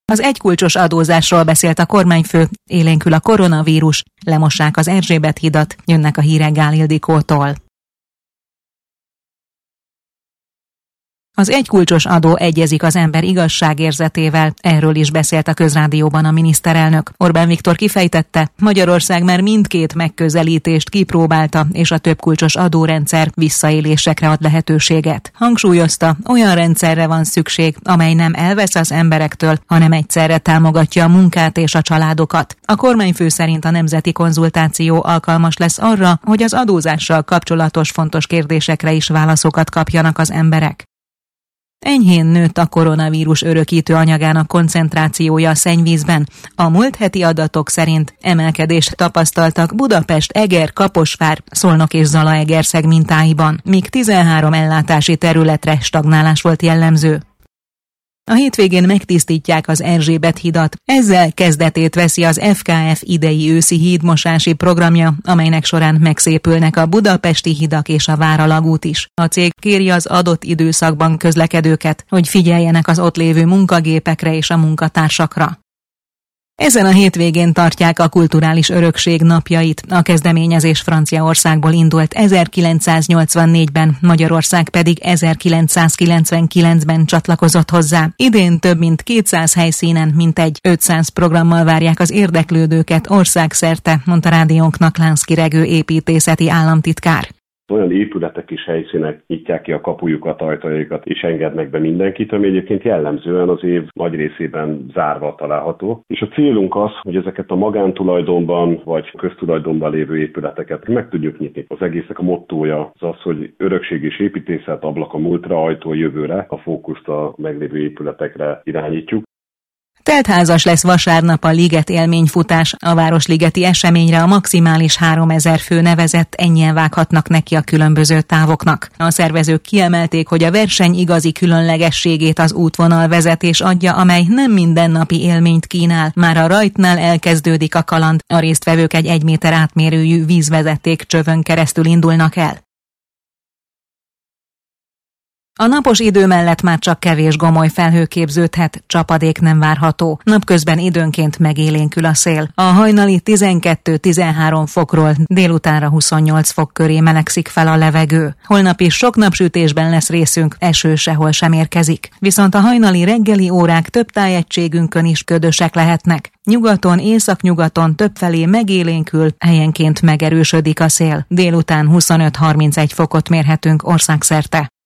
Az egykulcsos adózásról beszélt a kormányfő, élénkül a koronavírus, lemossák az Erzsébet-hidat, jönnek a hírek Gál Ildikótól. Az egykulcsos adó egyezik az ember igazságérzetével, erről is beszélt a Közrádióban a miniszterelnök. Orbán Viktor kifejtette, Magyarország már mindkét megközelítést kipróbálta, és a többkulcsos adórendszer visszaélésekre ad lehetőséget. Hangsúlyozta, olyan rendszerre van szükség, amely nem elvesz az emberektől, hanem egyszerre támogatja a munkát és a családokat. A kormányfő szerint a nemzeti konzultáció alkalmas lesz arra, hogy az adózással kapcsolatos fontos kérdésekre is válaszokat kapjanak az emberek. Enyhén nőtt a koronavírus örökítő anyagának koncentrációja a szennyvízben. A múlt heti adatok szerint emelkedést tapasztaltak Budapest, Eger, Kaposvár, Szolnok és Zalaegerszeg mintáiban, míg 13 ellátási területre stagnálás volt jellemző. A hétvégén megtisztítják az Erzsébet-hidat. Ezzel kezdetét veszi az FKF idei őszi hídmosási programja, amelynek során megszépülnek a budapesti hidak és a Váralagút is. A cég kéri az adott időszakban közlekedőket, hogy figyeljenek az ott lévő munkagépekre és a munkatársakra. Ezen a hétvégén tartják a kulturális örökség napjait. A kezdeményezés Franciaországból indult 1984-ben, Magyarország pedig 1999-ben csatlakozott hozzá. Idén több mint 200 helyszínen mintegy 500 programmal várják az érdeklődőket országszerte, mondta rádiónknak Lánszky Regő építészeti államtitkár. Olyan épületek és helyszínek nyitják ki a kapujukat, ajtajaikat és engednek be mindenkit, ami egyébként jellemzően az év nagy részében zárva található. És a célunk az, hogy ezeket a magántulajdonban vagy köztulajdonban lévő épületeket meg tudjuk nyitni. Az egésznek a mottója az, hogy örökség és építészet, ablak a múltra, ajtó a jövőre, a fókuszt a meglévő épületekre irányítjuk. Teltházas lesz vasárnap a Liget élményfutás. A Városligeti eseményre a maximális 3000 fő nevezett, ennyien vághatnak neki a különböző távoknak. A szervezők kiemelték, hogy a verseny igazi különlegességét az útvonalvezetés adja, amely nem mindennapi élményt kínál. Már a rajtnál elkezdődik a kaland, a résztvevők egy 1 méter átmérőjű vízvezeték csövön keresztül indulnak el. A napos idő mellett már csak kevés gomoly felhő képződhet, csapadék nem várható. Napközben időnként megélénkül a szél. A hajnali 12-13 fokról délutánra 28 fok köré melegszik fel a levegő. Holnap is sok napsütésben lesz részünk, eső sehol sem érkezik. Viszont a hajnali reggeli órák több tájegységünkön is ködösek lehetnek. Nyugaton, északnyugaton többfelé megélénkül, helyenként megerősödik a szél. Délután 25-31 fokot mérhetünk országszerte.